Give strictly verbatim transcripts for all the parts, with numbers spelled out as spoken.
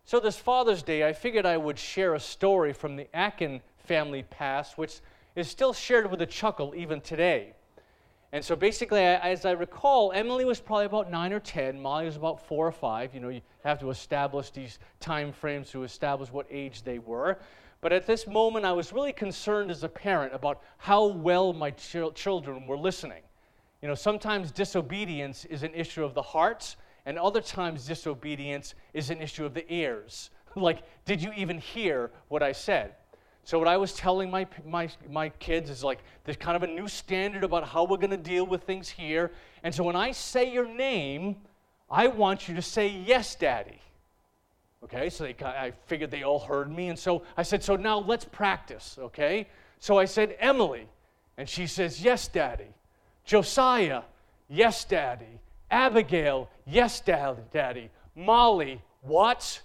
So this Father's Day, I figured I would share a story from the Akin family past, which is still shared with a chuckle even today. And so basically, as I recall, Emily was probably about nine or ten, Molly was about four or five. You know, you have to establish these time frames to establish what age they were. But at this moment, I was really concerned as a parent about how well my ch- children were listening. You know, sometimes disobedience is an issue of the heart, and other times disobedience is an issue of the ears. Like, did you even hear what I said? So what I was telling my my my kids is like, there's kind of a new standard about how we're going to deal with things here. And so when I say your name, I want you to say, yes, Daddy. Okay, so they, I figured they all heard me. And so I said, so now let's practice, okay? So I said, Emily. And she says, yes, Daddy. Josiah, yes, Daddy. Abigail, yes, Daddy. Daddy. Molly, what?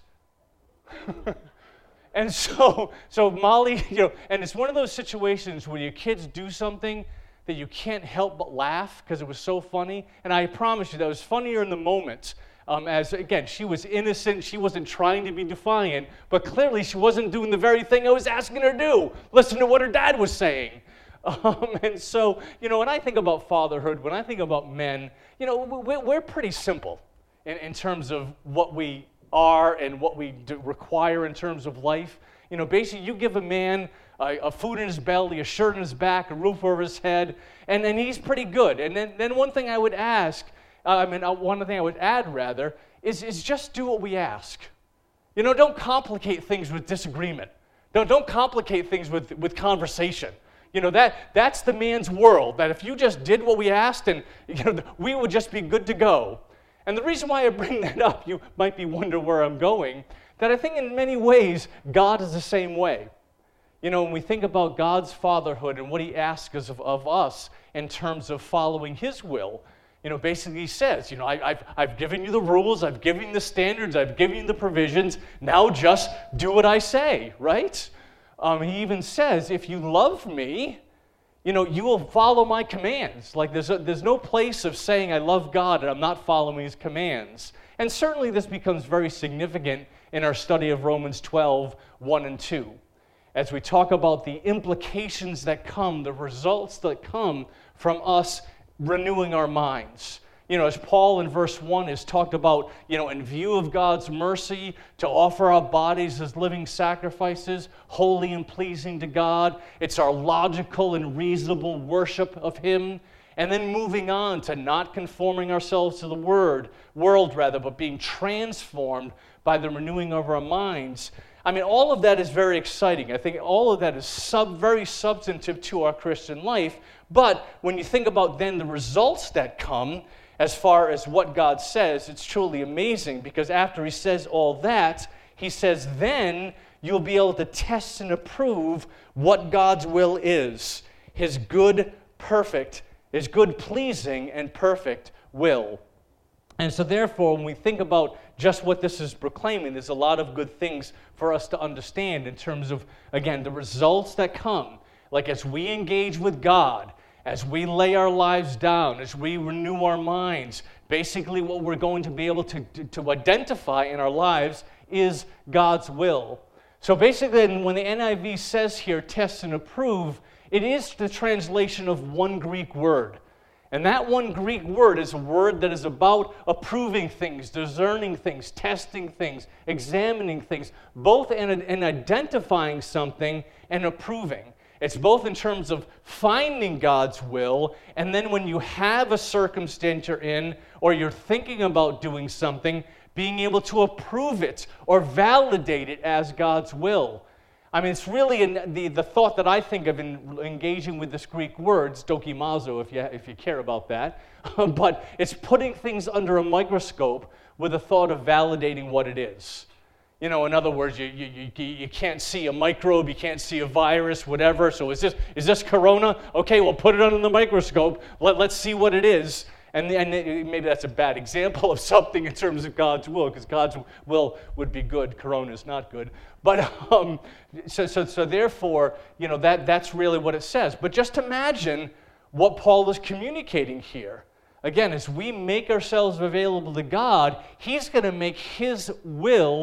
And so, so Molly, you know, and it's one of those situations where your kids do something that you can't help but laugh because it was so funny. And I promise you, that was funnier in the moment. Um, as, again, she was innocent. She wasn't trying to be defiant. But clearly, she wasn't doing the very thing I was asking her to do. Listen to what her dad was saying. Um, and so, you know, when I think about fatherhood, when I think about men, you know, we're, we're pretty simple in, in terms of what we are and what we do require in terms of life. You know, basically, you give a man a, a food in his belly, a shirt on his back, a roof over his head, and then he's pretty good. And then, then one thing I would ask, uh, I mean, uh, one thing I would add, rather, is, is just do what we ask. You know, don't complicate things with disagreement. Don't, don't complicate things with, with conversation. You know, that that's the man's world, that if you just did what we asked, and you know, we would just be good to go. And the reason why I bring that up, you might be wondering where I'm going, that I think in many ways, God is the same way. You know, when we think about God's fatherhood and what he asks of, of us in terms of following his will, you know, basically he says, you know, I, I've, I've given you the rules, I've given you the standards, I've given you the provisions, now just do what I say, right? Um, he even says, if you love me, you know, you will follow my commands. Like there's, a, there's no place of saying I love God and I'm not following his commands. And certainly this becomes very significant in our study of Romans twelve, one and two. As we talk about the implications that come, the results that come from us renewing our minds. You know, as Paul in verse one has talked about, you know, in view of God's mercy, to offer our bodies as living sacrifices, holy and pleasing to God. It's our logical and reasonable worship of him. And then moving on to not conforming ourselves to the word, world rather, but being transformed by the renewing of our minds. I mean, all of that is very exciting. I think all of that is sub, very substantive to our Christian life. But when you think about then the results that come, as far as what God says, it's truly amazing, because after he says all that, he says, then you'll be able to test and approve what God's will is, his good, perfect, his good, pleasing, and perfect will. And so therefore, when we think about just what this is proclaiming, there's a lot of good things for us to understand in terms of, again, the results that come. Like as we engage with God, as we lay our lives down, as we renew our minds, basically what we're going to be able to, to, to identify in our lives is God's will. So basically, when the N I V says here, test and approve, it is the translation of one Greek word. And that one Greek word is a word that is about approving things, discerning things, testing things, examining things, both in, in identifying something and approving. It's both in terms of finding God's will, and then when you have a circumstance you're in, or you're thinking about doing something, being able to approve it or validate it as God's will. I mean, it's really in the, the thought that I think of in engaging with this Greek word, dokimazo, if you, if you care about that, but it's putting things under a microscope with the thought of validating what it is. You know, in other words, you, you, you, you can't see a microbe, you can't see a virus, whatever. So is this is this corona? Okay, well, put it under the microscope. Let, let's see what it is. And, and maybe that's a bad example of something in terms of God's will, because God's will would be good. Corona is not good. But um, so, so, so therefore, you know, that, that's really what it says. But just imagine what Paul is communicating here. Again, as we make ourselves available to God, he's going to make his will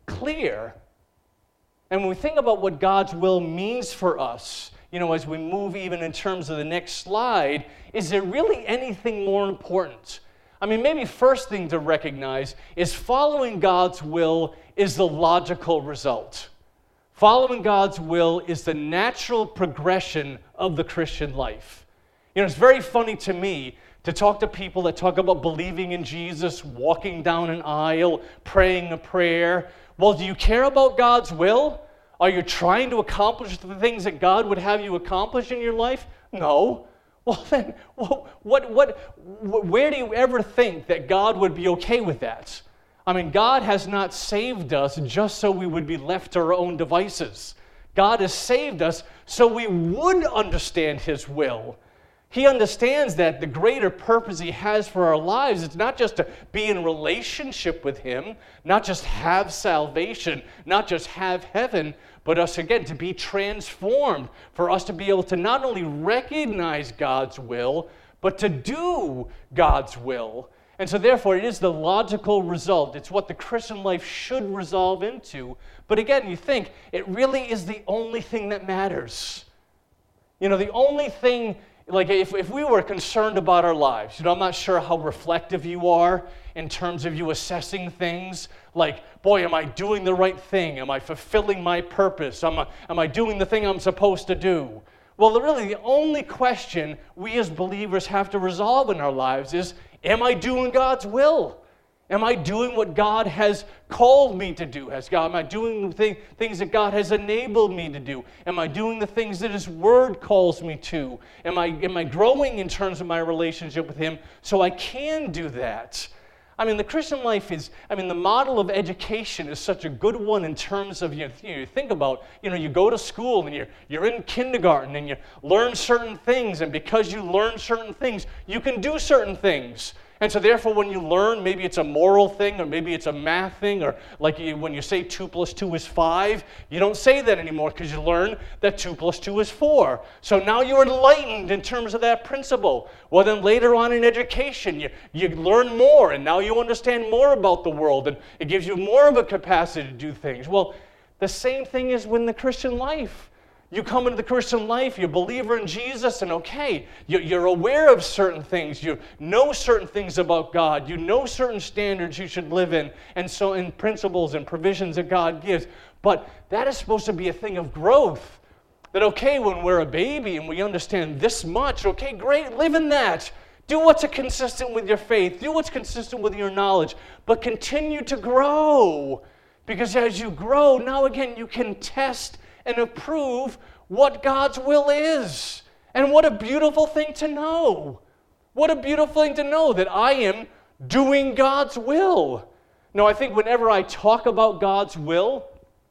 clear. And when we think about what God's will means for us, you know, as we move even in terms of the next slide, is there really anything more important? I mean, maybe first thing to recognize is following God's will is the logical result. Following God's will is the natural progression of the Christian life. You know, it's very funny to me to talk to people that talk about believing in Jesus, walking down an aisle, praying a prayer. Well, do you care about God's will? Are you trying to accomplish the things that God would have you accomplish in your life? No. Well, then, what, what, what, where do you ever think that God would be okay with that? I mean, God has not saved us just so we would be left to our own devices. God has saved us so we would understand His will. He understands that the greater purpose He has for our lives is not just to be in relationship with Him, not just have salvation, not just have heaven, but us, again, to be transformed, for us to be able to not only recognize God's will, but to do God's will. And so therefore, it is the logical result. It's what the Christian life should resolve into. But again, you think, it really is the only thing that matters. You know, the only thing, like if, if we were concerned about our lives, you know, I'm not sure how reflective you are in terms of you assessing things. Like, boy, am I doing the right thing? Am I fulfilling my purpose? Am I, am I doing the thing I'm supposed to do? Well, the, really, the only question we as believers have to resolve in our lives is, am I doing God's will? Am I doing what God has called me to do? Has God, am I doing the thing, things that God has enabled me to do? Am I doing the things that His Word calls me to? Am I, am I growing in terms of my relationship with Him so I can do that? I mean, the Christian life is, I mean, the model of education is such a good one in terms of, you know, you think about, you know, you go to school and you're, you're in kindergarten and you learn certain things, and because you learn certain things, you can do certain things. And so therefore, when you learn, maybe it's a moral thing, or maybe it's a math thing, or like you, when you say two plus two is five, you don't say that anymore because you learn that two plus two is four. So now you're enlightened in terms of that principle. Well, then later on in education, you, you learn more, and now you understand more about the world, and it gives you more of a capacity to do things. Well, the same thing is with the Christian life. You come into the Christian life, you're a believer in Jesus, and okay, you're aware of certain things, you know certain things about God, you know certain standards you should live in, and so in principles and provisions that God gives. But that is supposed to be a thing of growth. That okay, when we're a baby and we understand this much, okay, great, live in that. Do what's consistent with your faith, do what's consistent with your knowledge, but continue to grow. Because as you grow, now again, you can test and approve what God's will is. And what a beautiful thing to know. What a beautiful thing to know that I am doing God's will. Now, I think whenever I talk about God's will,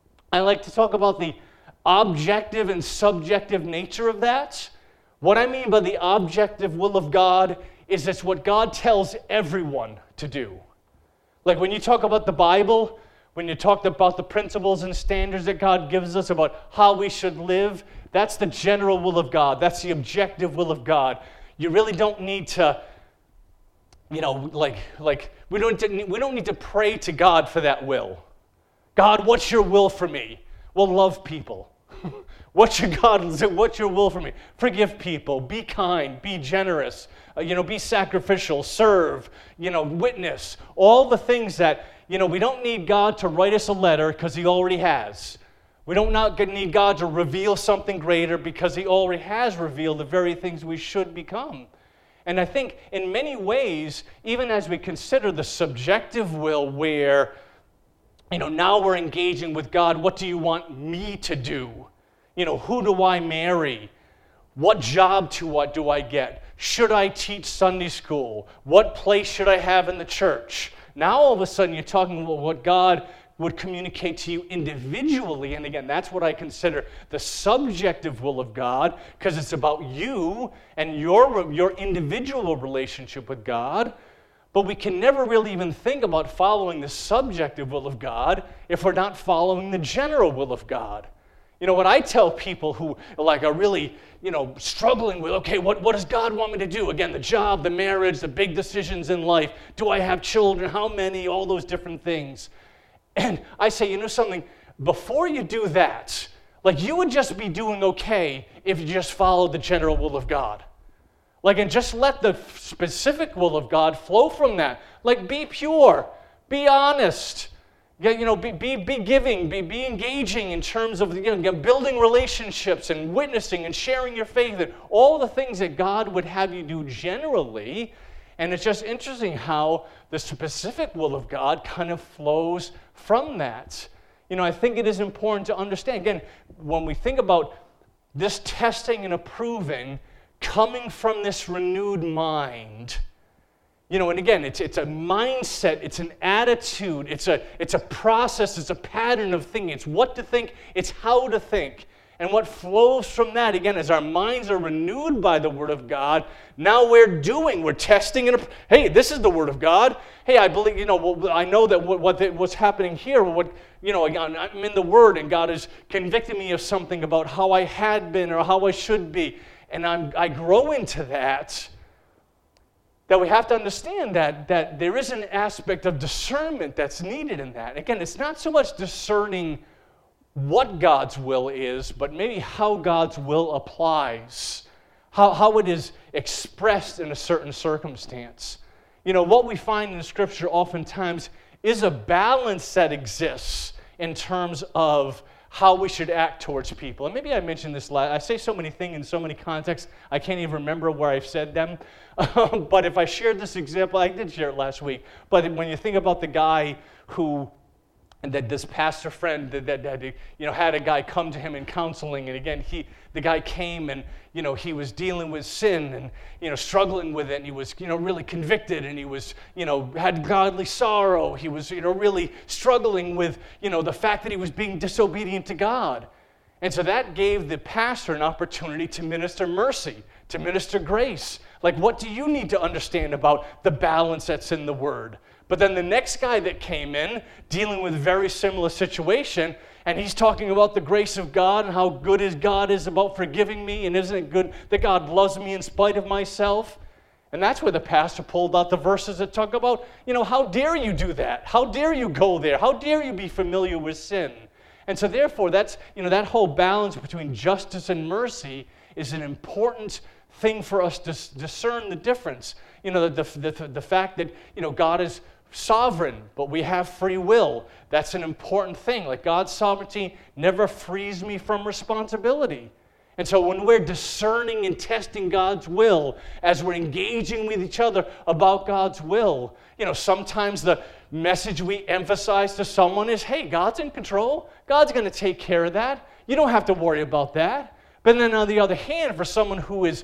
I like to talk about the objective and subjective nature of that. What I mean by the objective will of God is it's what God tells everyone to do. Like when you talk about the Bible, when you talk about the principles and standards that God gives us about how we should live, that's the general will of God. That's the objective will of God. You really don't need to, you know, like, like we don't, we don't need to pray to God for that will. God, what's your will for me? Well, love people. What's your God? What's your will for me? Forgive people. Be kind. Be generous. Uh, you know, be sacrificial. Serve. You know, witness. All the things that, you know, we don't need God to write us a letter because He already has. We don't not need God to reveal something greater because He already has revealed the very things we should become. And I think in many ways, even as we consider the subjective will where, you know, now we're engaging with God, what do you want me to do? You know, who do I marry? What job to what do I get? Should I teach Sunday school? What place should I have in the church? Now all of a sudden you're talking about what God would communicate to you individually. And again, that's what I consider the subjective will of God, because it's about you and your, your individual relationship with God. But we can never really even think about following the subjective will of God if we're not following the general will of God. You know, when I tell people who like are really, you know, struggling with, okay, what, what does God want me to do? Again, the job, the marriage, the big decisions in life. Do I have children? How many? All those different things. And I say, you know something, before you do that, like you would just be doing okay if you just followed the general will of God. Like, and just let the specific will of God flow from that. Like, be pure, be honest, you know, be, be, be giving, be, be engaging in terms of, you know, building relationships and witnessing and sharing your faith and all the things that God would have you do generally. And it's just interesting how the specific will of God kind of flows from that. You know, I think it is important to understand, again, when we think about this testing and approving coming from this renewed mind, you know, and again, it's it's a mindset, it's an attitude, it's a it's a process, it's a pattern of thinking, it's what to think, it's how to think. And what flows from that, again, as our minds are renewed by the Word of God, now we're doing, we're testing, and hey, this is the Word of God. Hey, I believe, you know, well, I know that what, what what's happening here, what, you know, I'm in the Word, and God is convicting me of something about how I had been or how I should be, and I'm I grow into that. That we have to understand that that there is an aspect of discernment that's needed in that. Again, it's not so much discerning what God's will is, but maybe how God's will applies, how, how it is expressed in a certain circumstance. You know, what we find in Scripture oftentimes is a balance that exists in terms of how we should act towards people. And maybe I mentioned this last, I say so many things in so many contexts, I can't even remember where I've said them. Um, but if I shared this example, I did share it last week. But when you think about the guy who, and that this pastor friend that, that, that you know had a guy come to him in counseling, and again he the guy came and you know he was dealing with sin and you know struggling with it, and he was you know really convicted, and he was you know had godly sorrow. He was you know really struggling with you know the fact that he was being disobedient to God, and so that gave the pastor an opportunity to minister mercy, to minister grace. Like, what do you need to understand about the balance that's in the Word? But then the next guy that came in, dealing with a very similar situation, and he's talking about the grace of God and how good his God is about forgiving me, and isn't it good that God loves me in spite of myself? And that's where the pastor pulled out the verses that talk about, you know, how dare you do that? How dare you go there? How dare you be familiar with sin? And so therefore, that's, you know, that whole balance between justice and mercy is an important thing for us to discern the difference. You know, the, the, the, the fact that, you know, God is sovereign, but we have free will. That's an important thing. Like, God's sovereignty never frees me from responsibility. And so when we're discerning and testing God's will, as we're engaging with each other about God's will, you know, sometimes the message we emphasize to someone is, hey, God's in control. God's going to take care of that. You don't have to worry about that. But then on the other hand, for someone who is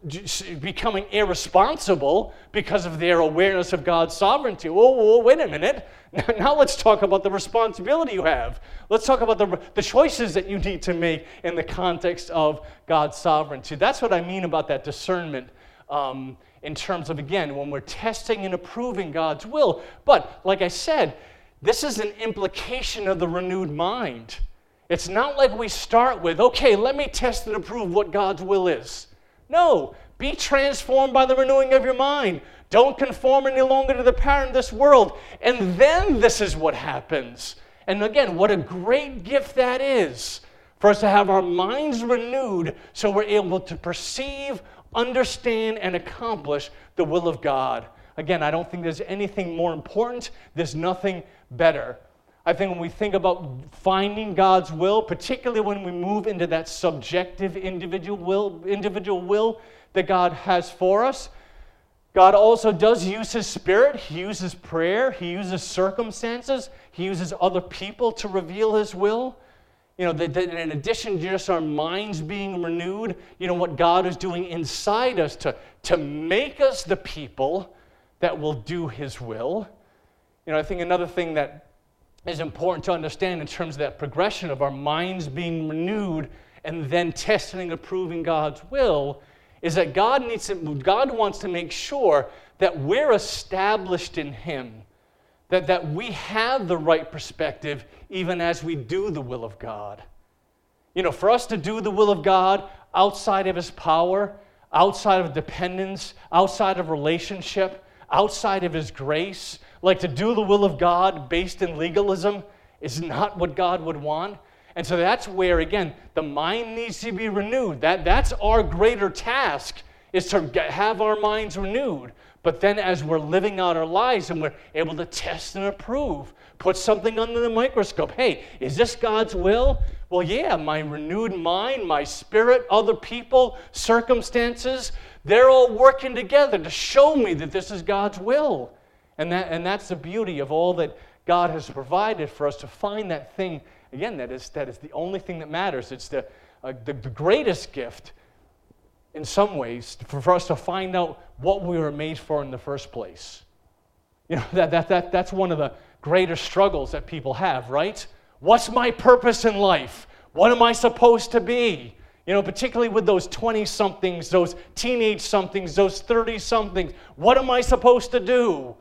becoming irresponsible because of their awareness of God's sovereignty. Whoa, whoa, wait a minute. Now let's talk about the responsibility you have. Let's talk about the, the choices that you need to make in the context of God's sovereignty. That's what I mean about that discernment um, in terms of, again, when we're testing and approving God's will. But, like I said, this is an implication of the renewed mind. It's not like we start with, okay, let me test and approve what God's will is. No, be transformed by the renewing of your mind. Don't conform any longer to the pattern of this world. And then this is what happens. And again, what a great gift that is for us to have our minds renewed so we're able to perceive, understand, and accomplish the will of God. Again, I don't think there's anything more important. There's nothing better. I think when we think about finding God's will, particularly when we move into that subjective individual will, individual will that God has for us, God also does use His Spirit. He uses prayer. He uses circumstances. He uses other people to reveal His will. You know, that, that in addition to just our minds being renewed, you know, what God is doing inside us to, to make us the people that will do His will. You know, I think another thing that is important to understand in terms of that progression of our minds being renewed and then testing and approving God's will is that God needs to, God wants to make sure that we're established in Him, that, that we have the right perspective even as we do the will of God. You know, for us to do the will of God outside of His power, outside of dependence, outside of relationship, outside of His grace, like to do the will of God based in legalism, is not what God would want. And so that's where, again, the mind needs to be renewed. That, that's our greater task, is to get, have our minds renewed. But then as we're living out our lives and we're able to test and approve, put something under the microscope. Hey, is this God's will? Well, yeah, my renewed mind, my spirit, other people, circumstances, they're all working together to show me that this is God's will. And that and that's the beauty of all that God has provided for us, to find that thing. Again, that is that is the only thing that matters. It's the, uh, the, the greatest gift, in some ways, for, for us to find out what we were made for in the first place. You know, that, that, that, that's one of the greater struggles that people have, right? What's my purpose in life? What am I supposed to be? You know, particularly with those twenty-somethings, those teenage-somethings, those thirty-somethings. What am I supposed to do?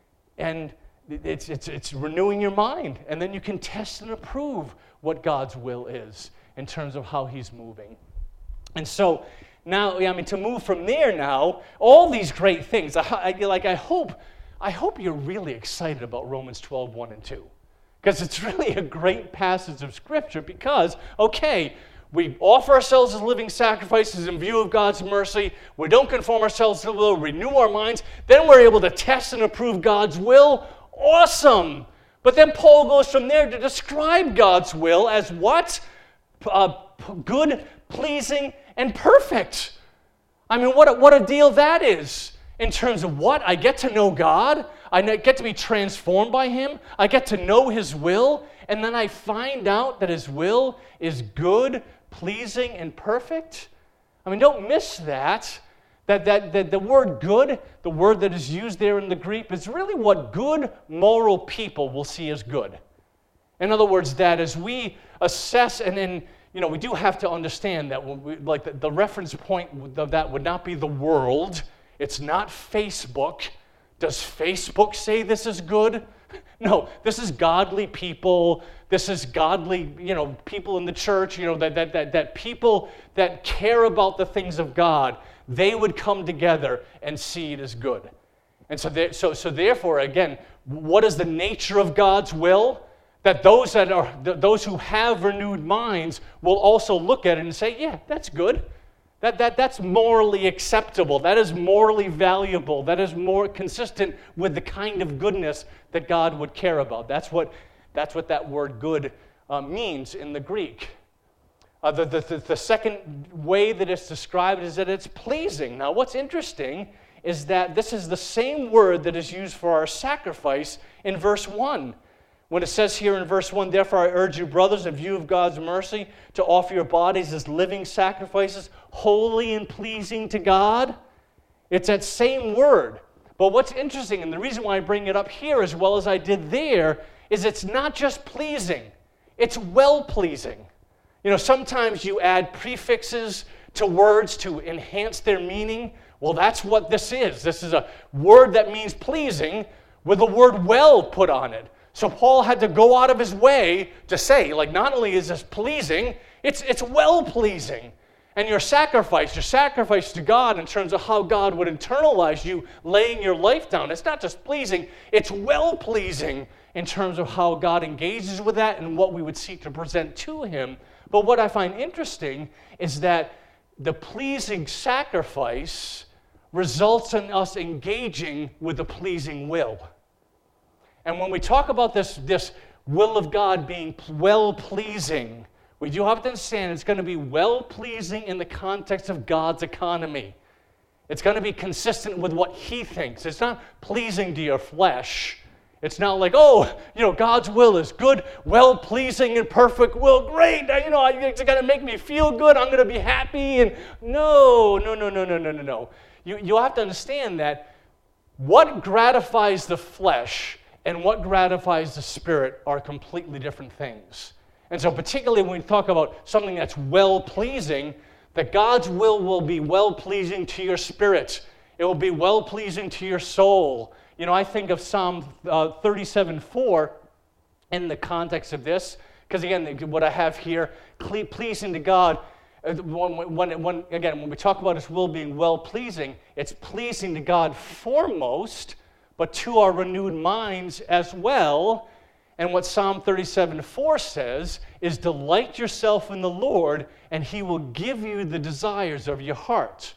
And It's, it's, it's renewing your mind. And then you can test and approve what God's will is in terms of how he's moving. And so now, I mean, to move from there now, all these great things, I, I, like I hope, I hope you're really excited about Romans twelve, one and two. Because it's really a great passage of Scripture because, okay, we offer ourselves as living sacrifices in view of God's mercy. We don't conform ourselves to the will, renew our minds. Then we're able to test and approve God's will. Awesome. But then Paul goes from there to describe God's will as what? Uh, good, pleasing, and perfect. I mean, what a, what a deal that is in terms of what? I get to know God. I get to be transformed by him. I get to know his will. And then I find out that his will is good, pleasing, and perfect. I mean, don't miss that. That, that, that the word good, the word that is used there in the Greek, is really what good, moral people will see as good. In other words, that as we assess, and then, you know, we do have to understand that when we, like the, the reference point of that would not be the world. It's not Facebook. Does Facebook say this is good? No, this is godly people. This is godly, you know, people in the church, you know, that, that, that, that people that care about the things of God, they would come together and see it as good. And so, there, so, so therefore, again, what is the nature of God's will? That those that are those who have renewed minds will also look at it and say, yeah, that's good. That, that, that's morally acceptable. That is morally valuable. That is more consistent with the kind of goodness that God would care about. That's what, that's what that word good uh, means in the Greek. Uh, the, the, the second way that it's described is that it's pleasing. Now, what's interesting is that this is the same word that is used for our sacrifice in verse one. When it says here in verse one, therefore I urge you, brothers, in view of God's mercy, to offer your bodies as living sacrifices, holy and pleasing to God. It's that same word. But what's interesting, and the reason why I bring it up here as well as I did there, is it's not just pleasing, it's well-pleasing. You know, sometimes you add prefixes to words to enhance their meaning. Well, that's what this is. This is a word that means pleasing with the word well put on it. So Paul had to go out of his way to say, like, not only is this pleasing, it's, it's well-pleasing. And your sacrifice, your sacrifice to God in terms of how God would internalize you laying your life down, it's not just pleasing, it's well-pleasing in terms of how God engages with that and what we would seek to present to him. But what I find interesting is that the pleasing sacrifice results in us engaging with the pleasing will. And when we talk about this, this will of God being well-pleasing, we do have to understand it's going to be well-pleasing in the context of God's economy. It's going to be consistent with what he thinks. It's not pleasing to your flesh. It's not like, oh, you know, God's will is good, well-pleasing, and perfect will. Great, you know, it's going to make me feel good. I'm going to be happy. And no, no, no, no, no, no, no, no. You, you have to understand that what gratifies the flesh and what gratifies the spirit are completely different things. And so particularly when we talk about something that's well-pleasing, that God's will will be well-pleasing to your spirit. It will be well-pleasing to your soul. You know, I think of Psalm uh, thirty-seven four in the context of this, because again, what I have here, pleasing to God, when, when, when, again, when we talk about his will being well-pleasing, it's pleasing to God foremost, but to our renewed minds as well. And what Psalm thirty-seven four says is, delight yourself in the Lord, and he will give you the desires of your heart.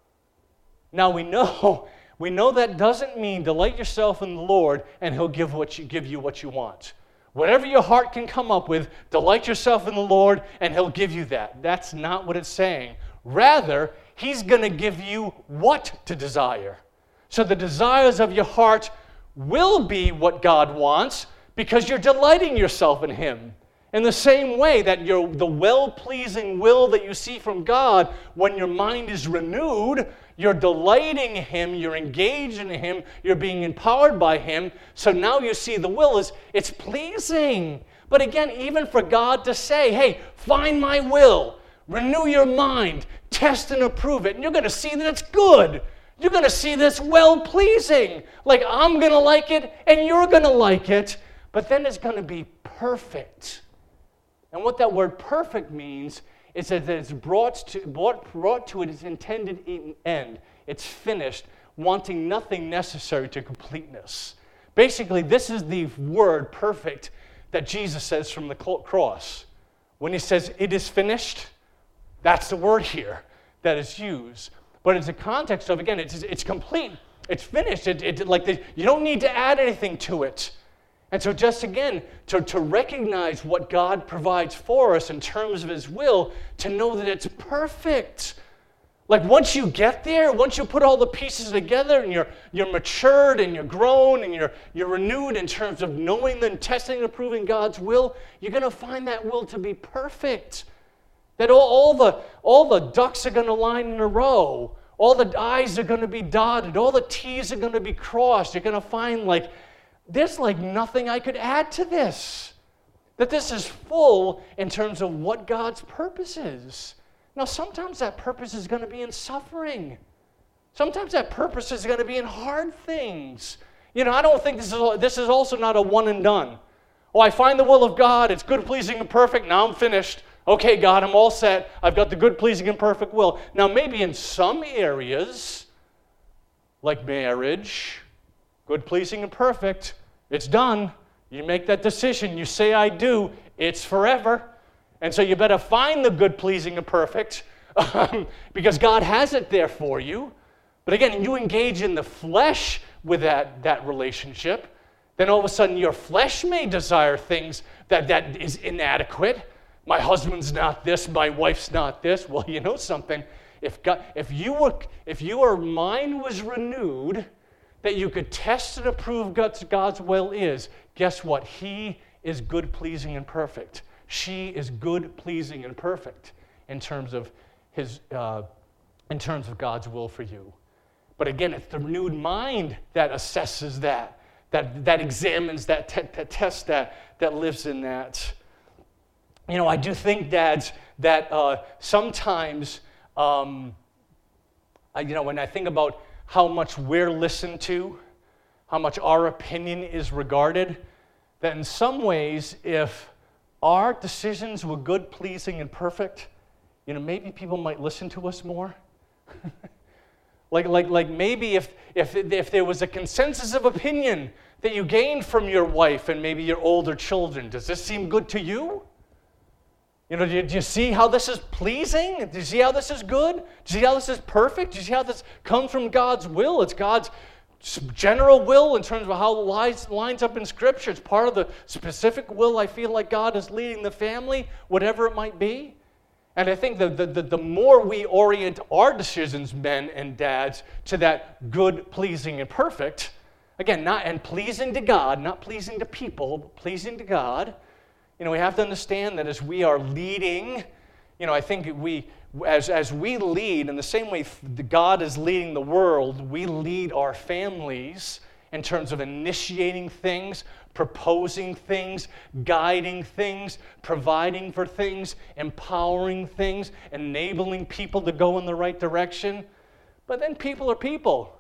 Now we know, we know that doesn't mean delight yourself in the Lord and he'll give what you give you what you want. Whatever your heart can come up with, delight yourself in the Lord and he'll give you that. That's not what it's saying. Rather, he's going to give you what to desire. So the desires of your heart will be what God wants because you're delighting yourself in him. In the same way that your the well-pleasing will that you see from God, when your mind is renewed, you're delighting in him, you're engaged in him, you're being empowered by him. So now you see the will is, it's pleasing. But again, even for God to say, hey, find my will, renew your mind, test and approve it, and you're going to see that it's good. You're going to see this well-pleasing. Like I'm going to like it and you're going to like it, but then it's going to be perfect. And what that word perfect means is that it's brought to, brought, brought to its intended end. It's finished, wanting nothing necessary to completeness. Basically, this is the word perfect that Jesus says from the cross. When he says, it is finished, that's the word here that is used. But it's a context of, again, it's, it's complete. It's finished. It, it, like the, you don't need to add anything to it. And so just again, to, to recognize what God provides for us in terms of his will, to know that it's perfect. Like once you get there, once you put all the pieces together and you're, you're matured and you're grown and you're, you're renewed in terms of knowing and testing and approving God's will, you're going to find that will to be perfect. That all, all, the, all the ducks are going to line in a row. All the I's are going to be dotted. All the T's are going to be crossed. You're going to find like, there's like nothing I could add to this. That this is full in terms of what God's purpose is. Now, sometimes that purpose is going to be in suffering. Sometimes that purpose is going to be in hard things. You know, I don't think this is, this is also not a one and done. Oh, I find the will of God. It's good, pleasing, and perfect. Now I'm finished. Okay, God, I'm all set. I've got the good, pleasing, and perfect will. Now, maybe in some areas, like marriage, good, pleasing, and perfect, it's done. You make that decision. You say, I do. It's forever. And so you better find the good, pleasing, and perfect um, because God has it there for you. But again, you engage in the flesh with that, that relationship, then all of a sudden your flesh may desire things that, that is inadequate. My husband's not this, my wife's not this. Well, you know something. If God, if you were, if your mind was renewed, that you could test and approve God's, God's will is, guess what? He is good, pleasing, and perfect. She is good, pleasing, and perfect in terms of his, uh, in terms of God's will for you. But again, it's the renewed mind that assesses that, that, that examines that, te- that tests that, that lives in that. You know, I do think, dads, that uh, sometimes, um, I, you know, when I think about how much we're listened to, how much our opinion is regarded, that in some ways, if our decisions were good, pleasing, and perfect, you know, maybe people might listen to us more. like, like, like maybe if, if, if there was a consensus of opinion that you gained from your wife and maybe your older children, does this seem good to you? You know, do you, do you see how this is pleasing? Do you see how this is good? Do you see how this is perfect? Do you see how this comes from God's will? It's God's general will in terms of how it lines, lines up in Scripture. It's part of the specific will I feel like God is leading the family, whatever it might be. And I think that the, the, the more we orient our decisions, men and dads, to that good, pleasing, and perfect, again, not and pleasing to God, not pleasing to people, but pleasing to God. You know, we have to understand that as we are leading, you know, I think we, as, as we lead, in the same way God is leading the world, we lead our families in terms of initiating things, proposing things, guiding things, providing for things, empowering things, enabling people to go in the right direction. But then people are people.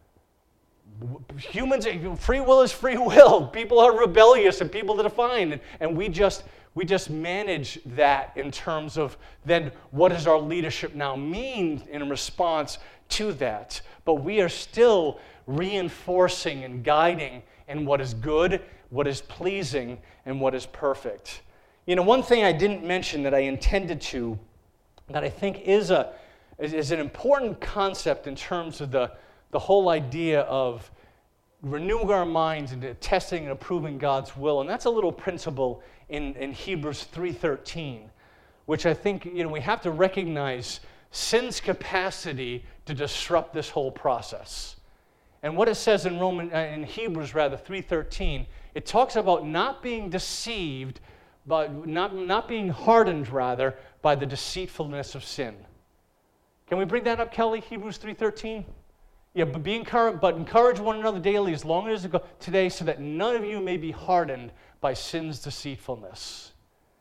Humans, free will is free will. People are rebellious and people to define, and, and we just we just manage that in terms of then what does our leadership now mean in response to that. But we are still reinforcing and guiding in what is good, what is pleasing and what is perfect. You know, one thing I didn't mention that I intended to, that I think is a is, is an important concept in terms of the, the whole idea of renewing our minds and testing and approving God's will, and that's a little principle in, in Hebrews three thirteen, which I think, you know, we have to recognize sin's capacity to disrupt this whole process. And what it says in Roman, uh, in Hebrews rather, three thirteen, it talks about not being deceived, but not, not being hardened rather, by the deceitfulness of sin. Can we bring that up, Kelly? Hebrews three thirteen? Yeah, but be encouraged, but encourage one another daily as long as it goes today, so that none of you may be hardened by sin's deceitfulness.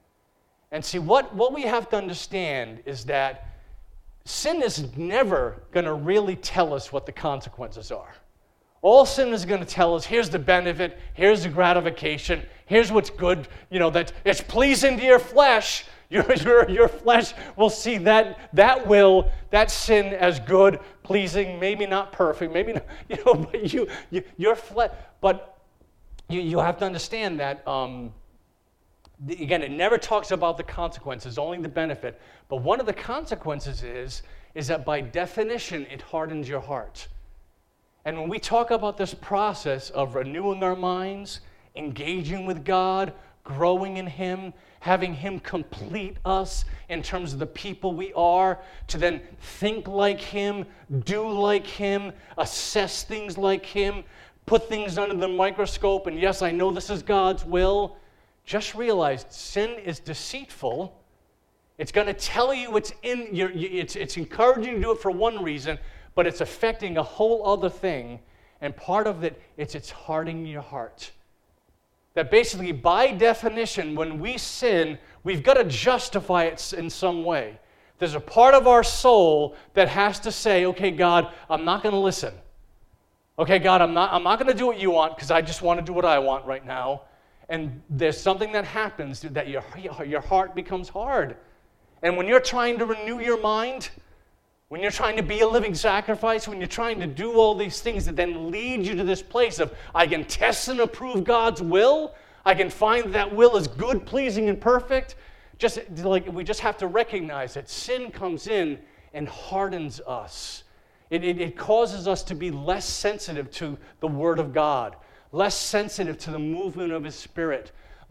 And see, what, what we have to understand is that sin is never going to really tell us what the consequences are. All sin is going to tell us, here's the benefit, here's the gratification, here's what's good, you know, that it's pleasing to your flesh. Your, your, your flesh will see that, that will, that sin as good, pleasing, maybe not perfect, maybe not, you know, but you, you your flesh, but you, you have to understand that, um, the, again, it never talks about the consequences, only the benefit. But one of the consequences is, is that by definition, it hardens your heart. And when we talk about this process of renewing our minds, engaging with God, growing in Him, having Him complete us in terms of the people we are, to then think like Him, do like Him, assess things like Him, put things under the microscope, and yes, I know this is God's will. Just realize sin is deceitful. It's going to tell you it's in your, it's, it's encouraging you to do it for one reason, but it's affecting a whole other thing, and part of it, it's it's hardening your heart. That basically, by definition, when we sin, we've got to justify it in some way. There's a part of our soul that has to say, okay, God, I'm not going to listen. Okay, God, I'm not, I'm not going to do what you want because I just want to do what I want right now. And there's something that happens that your, your heart becomes hard. And when you're trying to renew your mind, when you're trying to be a living sacrifice, when you're trying to do all these things that then lead you to this place of, I can test and approve God's will, I can find that will is good, pleasing, and perfect, just like we just have to recognize that sin comes in and hardens us. It, it, it causes us to be less sensitive to the Word of God, less sensitive to the movement of His Spirit,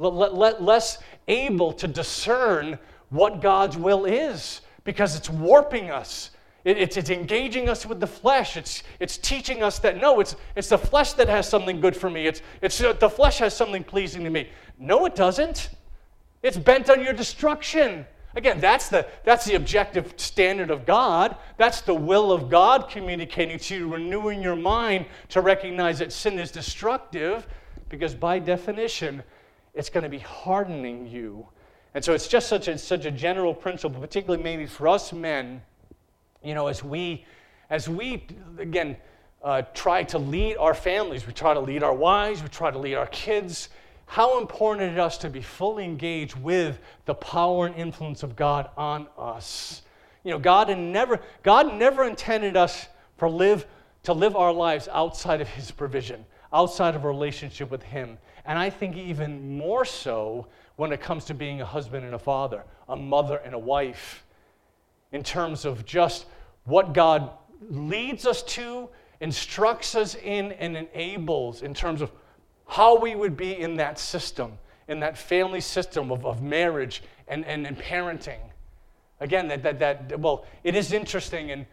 less able to discern what God's will is, because it's warping us. It's, it's engaging us with the flesh. It's, it's teaching us that, no, it's, it's the flesh that has something good for me. It's, it's the flesh has something pleasing to me. No, it doesn't. It's bent on your destruction. Again, that's the, that's the objective standard of God. That's the will of God communicating to you, renewing your mind to recognize that sin is destructive, because by definition, it's going to be hardening you. And so it's just such a, such a general principle, particularly maybe for us men, you know, as we, as we again, uh, try to lead our families, we try to lead our wives, we try to lead our kids, how important it is us to be fully engaged with the power and influence of God on us. You know, God never, God never intended us for live, to live our lives outside of His provision, outside of a relationship with Him. And I think even more so when it comes to being a husband and a father, a mother and a wife, in terms of just what God leads us to, instructs us in, and enables in terms of how we would be in that system, in that family system of, of marriage and, and, and parenting. Again, that, that, that, well, it is interesting, and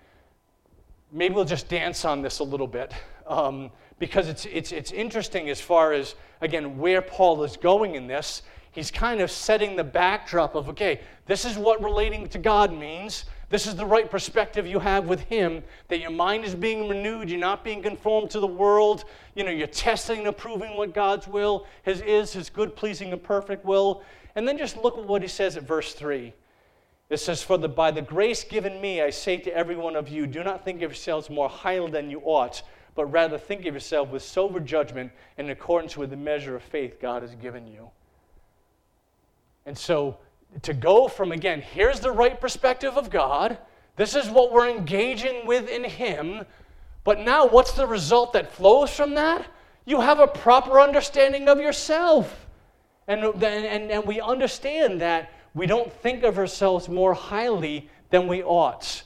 maybe we'll just dance on this a little bit, um, because it's, it's, it's interesting as far as, again, where Paul is going in this. He's kind of setting the backdrop of, okay, this is what relating to God means. This is the right perspective you have with Him, that your mind is being renewed, you're not being conformed to the world, you know, you're testing and approving what God's will his, is, His good, pleasing, and perfect will. And then just look at what he says at verse three. It says, For the, by the grace given me, I say to every one of you, do not think of yourselves more highly than you ought, but rather think of yourself with sober judgment in accordance with the measure of faith God has given you. And so, to go from, again, here's the right perspective of God, this is what we're engaging with in Him, but now what's the result that flows from that? You have a proper understanding of yourself. And, and, and we understand that we don't think of ourselves more highly than we ought.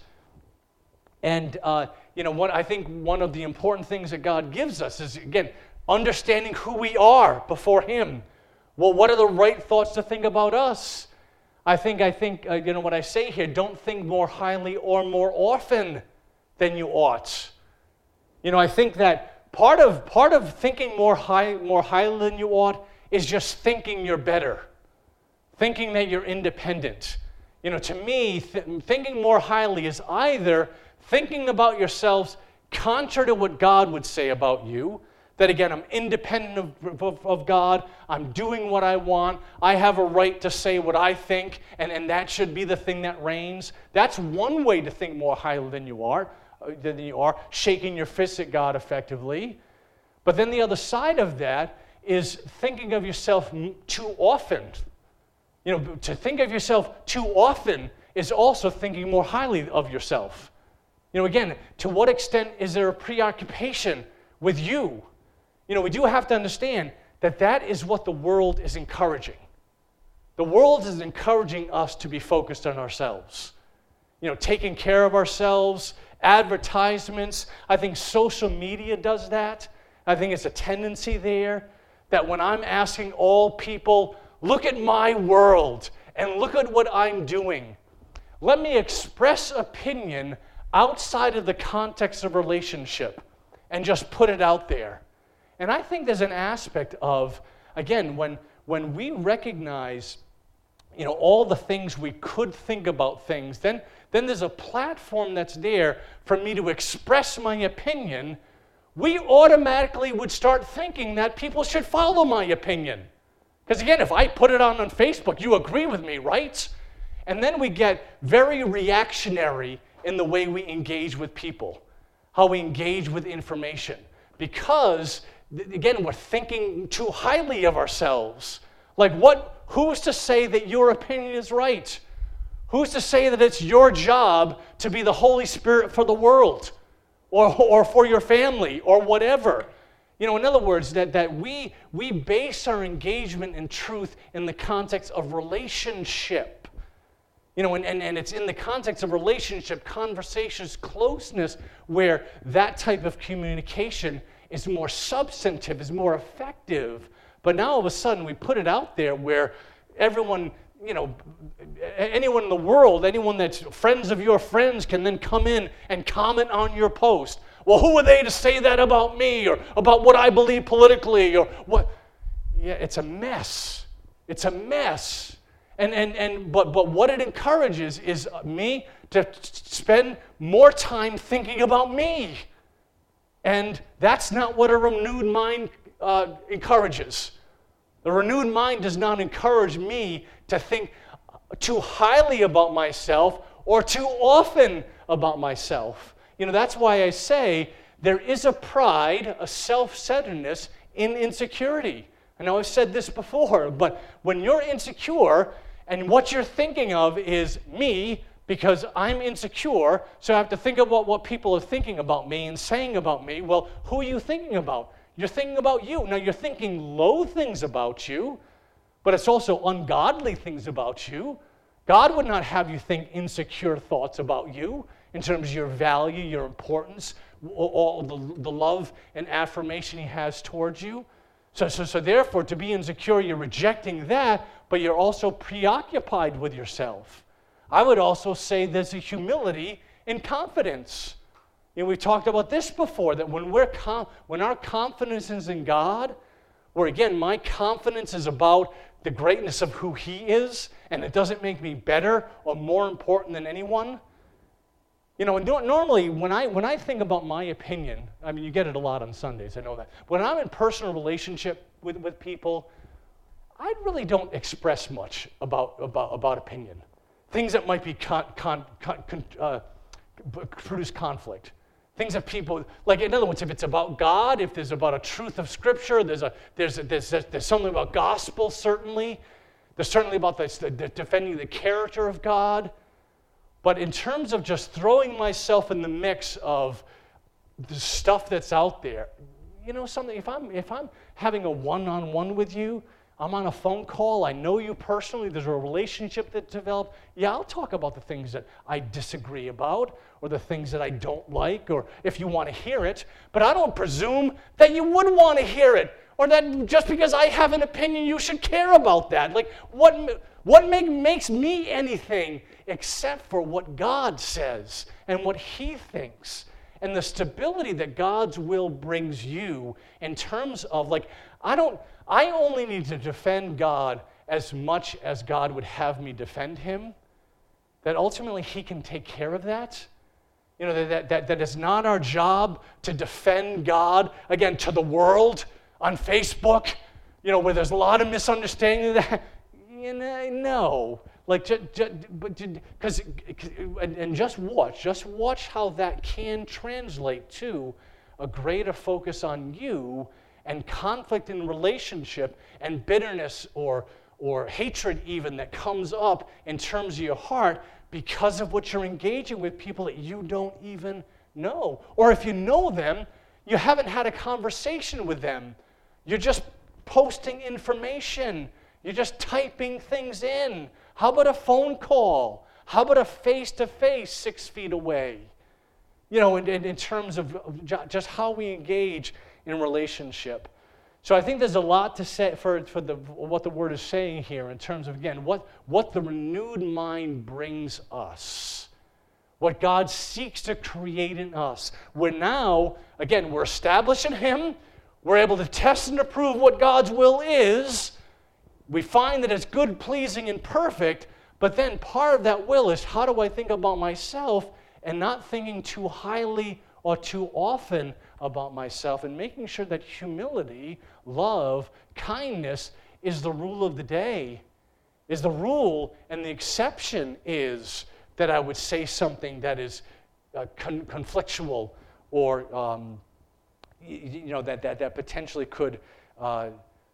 And, uh, you know, what I think one of the important things that God gives us is, again, understanding who we are before Him. Well, what are the right thoughts to think about us? I think, I think, uh, you know, what I say here, don't think more highly or more often than you ought. You know, I think that part of part of thinking more high, more highly than you ought is just thinking you're better, thinking that you're independent. You know, to me, th- thinking more highly is either thinking about yourselves contrary to what God would say about you, that again, I'm independent of, of, of God, I'm doing what I want, I have a right to say what I think, and, and that should be the thing that reigns. That's one way to think more highly than you are, than you are, shaking your fists at God effectively. But then the other side of that is thinking of yourself too often. You know, to think of yourself too often is also thinking more highly of yourself. You know, again, to what extent is there a preoccupation with you? You know, we do have to understand that that is what the world is encouraging. The world is encouraging us to be focused on ourselves. You know, taking care of ourselves, advertisements. I think social media does that. I think it's a tendency there that when I'm asking all people, look at my world and look at what I'm doing. Let me express opinion outside of the context of relationship and just put it out there. And I think there's an aspect of, again, when, when we recognize, you know, all the things we could think about things, then, then there's a platform that's there for me to express my opinion. We automatically would start thinking that people should follow my opinion. Because again, if I put it on on Facebook, you agree with me, right? And then we get very reactionary in the way we engage with people, how we engage with information. Because, again, we're thinking too highly of ourselves. Like, what? Who's to say that your opinion is right? Who's to say that it's your job to be the Holy Spirit for the world? Or, or for your family, or whatever. You know, in other words, that, that we, we base our engagement in truth in the context of relationship. You know, and, and, and it's in the context of relationship, conversations, closeness, where that type of communication is more substantive, is more effective. But now all of a sudden we put it out there where everyone, you know, anyone in the world, anyone that's friends of your friends can then come in and comment on your post. Well, who are they to say that about me or about what I believe politically or what? Yeah, it's a mess. It's a mess. And and and but but what it encourages is me to spend more time thinking about me. And that's not what a renewed mind uh, encourages. The renewed mind does not encourage me to think too highly about myself or too often about myself. You know, that's why I say there is a pride, a self-centeredness in insecurity. I know I've said this before, but when you're insecure and what you're thinking of is me because I'm insecure, so I have to think about what people are thinking about me and saying about me, well, who are you thinking about? You're thinking about you. Now, you're thinking low things about you, but it's also ungodly things about you. God would not have you think insecure thoughts about you in terms of your value, your importance, all the, the love and affirmation He has towards you. So, so, so therefore, to be insecure, you're rejecting that, but you're also preoccupied with yourself. I would also say there's a humility in confidence. You know, we talked about this before, that when we're com- when our confidence is in God, where again, my confidence is about the greatness of who He is, and it doesn't make me better or more important than anyone. You know, normally when I when I think about my opinion, I mean, you get it a lot on Sundays, I know that. When I'm in personal relationship with, with people, I really don't express much about about, about opinion. Things that might be con, con, con, con, uh, produce conflict. Things that people, like in other words, if it's about God, if there's about a truth of Scripture, there's a there's a, there's, a, there's something about gospel, certainly. There's certainly about this, the, the defending the character of God. But in terms of just throwing myself in the mix of the stuff that's out there, you know something, if I'm if I'm having a one-on-one with you, I'm on a phone call, I know you personally, there's a relationship that developed, yeah, I'll talk about the things that I disagree about or the things that I don't like, or if you want to hear it, but I don't presume that you would want to hear it, or that just because I have an opinion you should care about that. Like, what, what make, makes me anything except for what God says and what He thinks? And the stability that God's will brings you in terms of, like, I don't, I only need to defend God as much as God would have me defend Him, that ultimately He can take care of that. You know, that, that, that is not our job to defend God, again, to the world, on Facebook, you know, where there's a lot of misunderstanding of that. You know, no. Like, just, just, but because, and, and just watch, just watch how that can translate to a greater focus on you and conflict in relationship and bitterness or or hatred even that comes up in terms of your heart because of what you're engaging with people that you don't even know. Or if you know them, you haven't had a conversation with them. You're just posting information. You're just typing things in. How about a phone call? How about a face-to-face six feet away? You know, in, in, in terms of just how we engage in relationship. So I think there's a lot to say for, for the, what the Word is saying here in terms of, again, what, what the renewed mind brings us. What God seeks to create in us. We're now, again, we're established in Him. We're able to test and approve what God's will is. We find that it's good, pleasing, and perfect, but then part of that will is, how do I think about myself and not thinking too highly or too often about myself, and making sure that humility, love, kindness is the rule of the day, is the rule, and the exception is that I would say something that is uh, con- conflictual or um, you, you know that, that, that potentially could uh,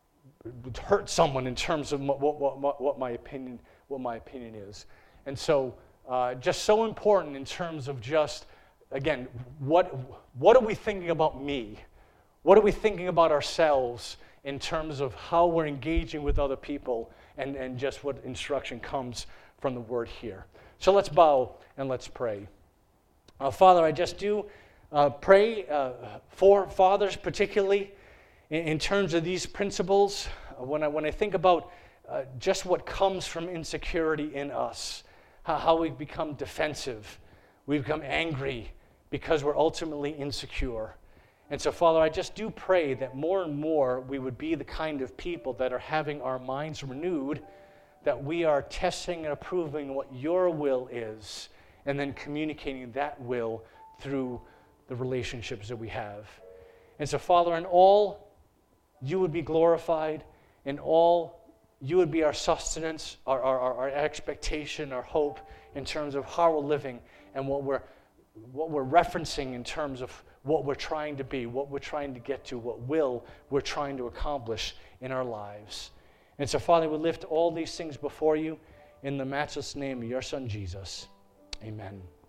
hurt someone in terms of what, what, what, what my opinion what my opinion is. And so uh, just so important in terms of just, again, what what are we thinking about me? What are we thinking about ourselves in terms of how we're engaging with other people, and, and just what instruction comes from the Word here. So let's bow and let's pray. Uh, Father, I just do uh, pray uh, for fathers particularly in, in terms of these principles. Uh, when I when I think about uh, just what comes from insecurity in us, how, how we become defensive, we become angry because we're ultimately insecure. And so, Father, I just do pray that more and more we would be the kind of people that are having our minds renewed, that we are testing and approving what your will is, and then communicating that will through the relationships that we have. And so, Father, in all, you would be glorified. In all, you would be our sustenance, our, our, our expectation, our hope in terms of how we're living and what we're what we're referencing in terms of what we're trying to be, what we're trying to get to, what will we're trying to accomplish in our lives. And so, Father, we lift all these things before you in the matchless name of your Son, Jesus. Amen.